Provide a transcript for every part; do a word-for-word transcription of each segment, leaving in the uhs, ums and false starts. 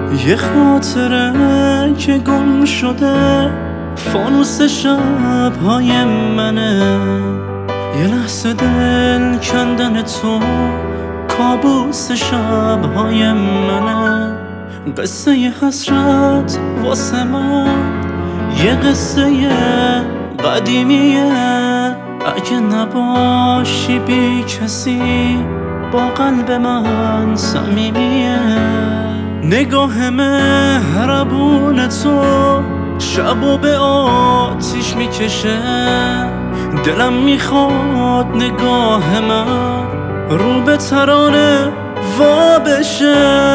یه خاطره که گم شده فانوس شب‌های منه، یه لحظه دل کندن تو کابوس شب‌های منه. قصه ی حسرت واسه من یه قصه قدیمیه، اگه نباشی بی کسی با قلب من صمیمیه. نگاه مهربون تو شبو به آتیش میکشه، دلم میخواد نگاه من رو به ترانه وا بشه.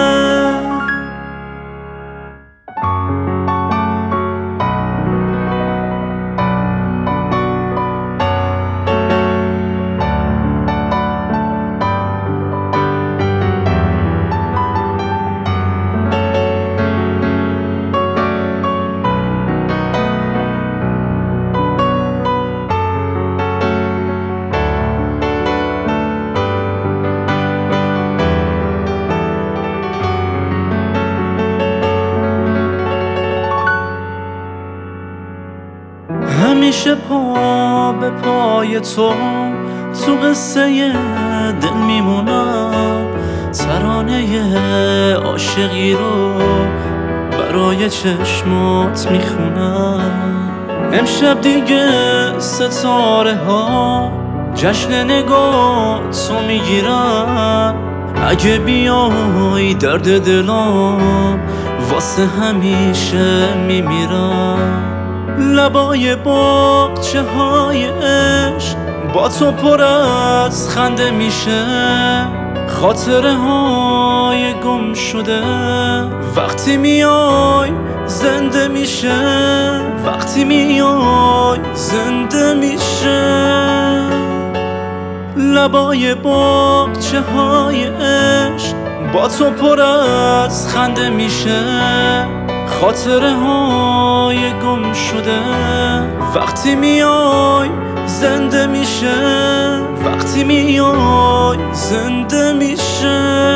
همیشه پا به پای تو تو قصه دل میمونم، ترانه عاشقی رو برای چشمات میخونم. امشب دیگه ستاره ها جشن نگاه تو میگیرن، اگه بیای درد دلام واسه همیشه میمیرم. لبای باغچه های عشق با تو پر از خنده میشه، خاطره های گم شده وقتی میای زنده میشه، وقتی میای زنده میشه. لبای باغچه های عشق با تو پر از خنده میشه، خاطره های گم شده وقتی میای زنده میشه، وقتی میای زنده میشه.